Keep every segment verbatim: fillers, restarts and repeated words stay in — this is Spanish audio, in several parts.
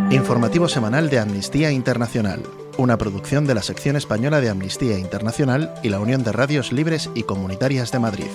Informativo semanal de Amnistía Internacional, una producción de la sección española de Amnistía Internacional y la Unión de Radios Libres y Comunitarias de Madrid.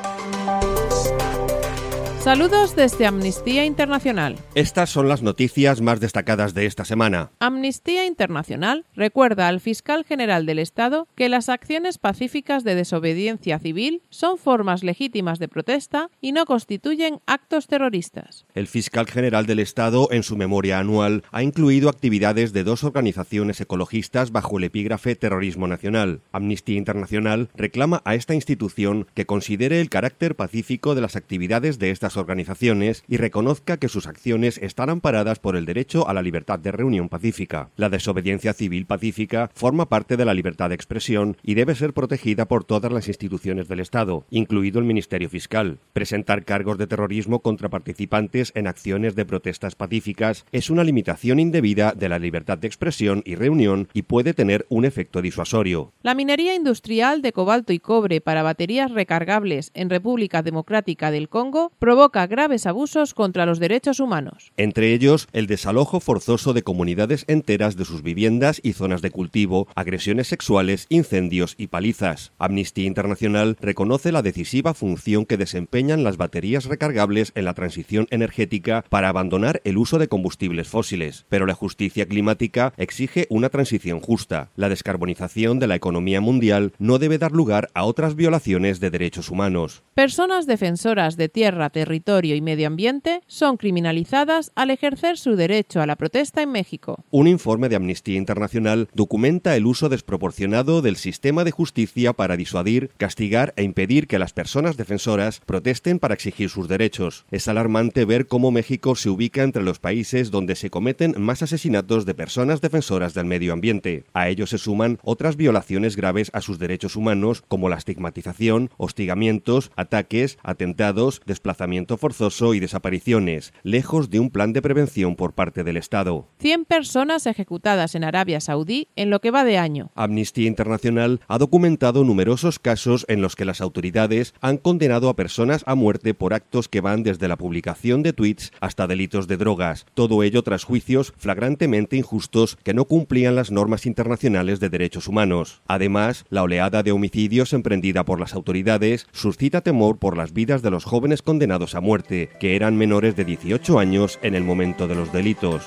Saludos desde Amnistía Internacional. Estas son las noticias más destacadas de esta semana. Amnistía Internacional recuerda al fiscal general del Estado que las acciones pacíficas de desobediencia civil son formas legítimas de protesta y no constituyen actos terroristas. El fiscal general del Estado, en su memoria anual, ha incluido actividades de dos organizaciones ecologistas bajo el epígrafe Terrorismo Nacional. Amnistía Internacional reclama a esta institución que considere el carácter pacífico de las actividades de estas organizaciones y reconozca que sus acciones están amparadas por el derecho a la libertad de reunión pacífica. La desobediencia civil pacífica forma parte de la libertad de expresión y debe ser protegida por todas las instituciones del Estado, incluido el Ministerio Fiscal. Presentar cargos de terrorismo contra participantes en acciones de protestas pacíficas es una limitación indebida de la libertad de expresión y reunión y puede tener un efecto disuasorio. La minería industrial de cobalto y cobre para baterías recargables en República Democrática del Congo provoca provoca graves abusos contra los derechos humanos. Entre ellos, el desalojo forzoso de comunidades enteras de sus viviendas y zonas de cultivo, agresiones sexuales, incendios y palizas. Amnistía Internacional reconoce la decisiva función que desempeñan las baterías recargables en la transición energética para abandonar el uso de combustibles fósiles, pero la justicia climática exige una transición justa. La descarbonización de la economía mundial no debe dar lugar a otras violaciones de derechos humanos. Personas defensoras de tierra, territorio y medio ambiente son criminalizadas al ejercer su derecho a la protesta en México. Un informe de Amnistía Internacional documenta el uso desproporcionado del sistema de justicia para disuadir, castigar e impedir que las personas defensoras protesten para exigir sus derechos. Es alarmante ver cómo México se ubica entre los países donde se cometen más asesinatos de personas defensoras del medio ambiente. A ello se suman otras violaciones graves a sus derechos humanos como la estigmatización, hostigamientos, ataques, atentados, desplazamiento forzoso y desapariciones, lejos de un plan de prevención por parte del Estado. cien personas ejecutadas en Arabia Saudí en lo que va de año. Amnistía Internacional ha documentado numerosos casos en los que las autoridades han condenado a personas a muerte por actos que van desde la publicación de tweets hasta delitos de drogas, todo ello tras juicios flagrantemente injustos que no cumplían las normas internacionales de derechos humanos. Además, la oleada de homicidios emprendida por las autoridades suscita temor por las vidas de los jóvenes condenados a muerte, que eran menores de dieciocho años en el momento de los delitos.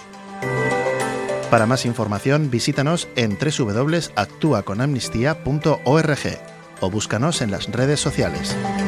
Para más información, visítanos en doble u doble u doble u punto actúa con amnistía punto org o búscanos en las redes sociales.